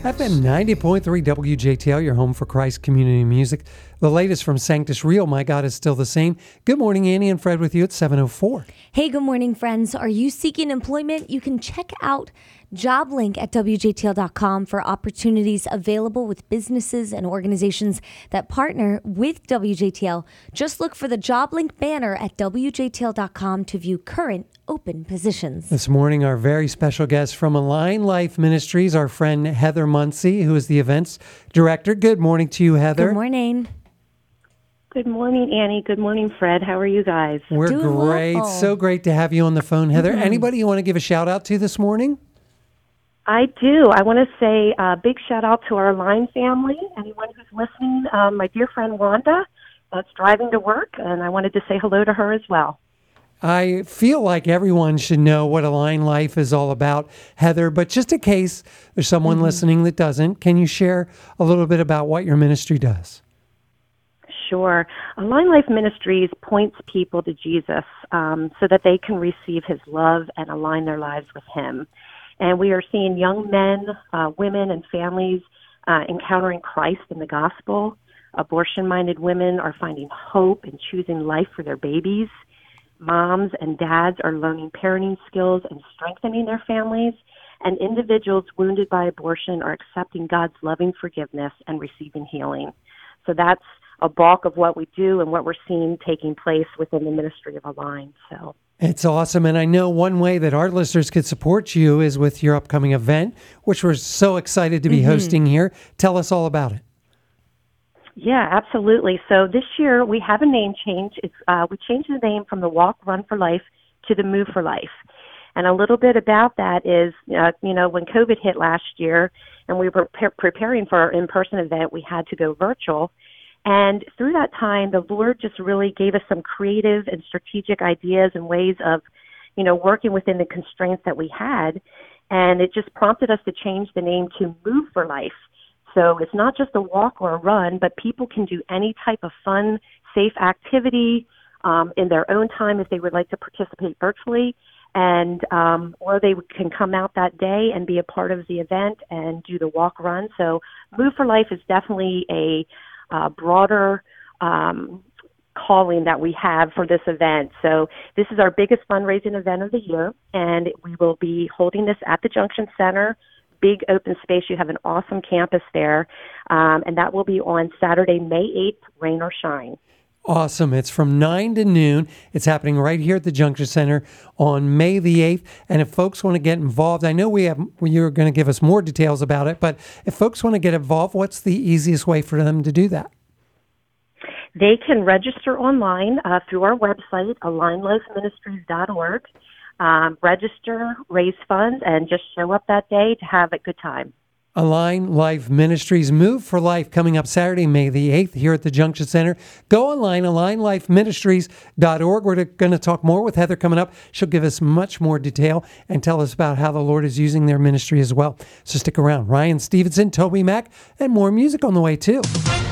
FM 90.3 WJTL, your home for Christ community music. The latest from Sanctus Real, My God is Still the Same. Good morning, Annie and Fred with you at 7:04. Hey, good morning, friends. Are you seeking employment? You can check out JobLink at WJTL.com for opportunities available with businesses and organizations that partner with WJTL. Just look for the JobLink banner at WJTL.com to view current open positions. This morning, our very special guest from Align Life Ministries, our friend Heather Muncie, who is the events director. Good morning to you, Heather. Good morning. Good morning, Annie. Good morning, Fred. How are you guys? We're Doing great. well. So great to have you on the phone, Heather. Anybody you want to give a shout out to this morning? I do. I want to say a big shout out to our Line family. Anyone who's listening, my dear friend Wanda, that's driving to work, and I wanted to say hello to her as well. I feel like everyone should know what Align Life is all about, Heather, but just in case there's someone listening that doesn't, can you share a little bit about what your ministry does? Sure. Align Life Ministries points people to Jesus so that they can receive his love and align their lives with him. And we are seeing young men, women, and families encountering Christ in the gospel. Abortion-minded women are finding hope and choosing life for their babies. Moms and dads are learning parenting skills and strengthening their families. And individuals wounded by abortion are accepting God's loving forgiveness and receiving healing. So that's a bulk of what we do and what we're seeing taking place within the ministry of Align. So It's awesome. And I know one way that our listeners could support you is with your upcoming event, which we're so excited to be hosting here. Tell us all about it. Yeah, absolutely. So this year we have a name change. We changed the name from the Walk, Run for Life to the Move for Life. And a little bit about that is, when COVID hit last year and we were preparing for our in-person event, we had to go virtual. And through that time, the Lord just really gave us some creative and strategic ideas and ways of, working within the constraints that we had. And it just prompted us to change the name to Move for Life. So it's not just a walk or a run, but people can do any type of fun, safe activity in their own time if they would like to participate virtually. And or they can come out that day and be a part of the event and do the walk run. So Move for Life is definitely a broader calling that we have for this event. So this is our biggest fundraising event of the year, and we will be holding this at the Junction Center, big open space. You have an awesome campus there, and that will be on Saturday, May 8th, rain or shine. Awesome. It's from 9 to noon. It's happening right here at the Junction Center on May the 8th. And if folks want to get involved, I know you're going to give us more details about it, but if folks want to get involved, what's the easiest way for them to do that? They can register online through our website, alignlifeministries.org. Register, raise funds, and just show up that day to have a good time. Align Life Ministries Move for Life coming up Saturday, May the 8th here at the Junction Center. Go online, alignlifeministries.org. We're going to talk more with Heather coming up. She'll give us much more detail and tell us about how the Lord is using their ministry as well. So stick around. Ryan Stevenson, Toby Mack, and more music on the way too.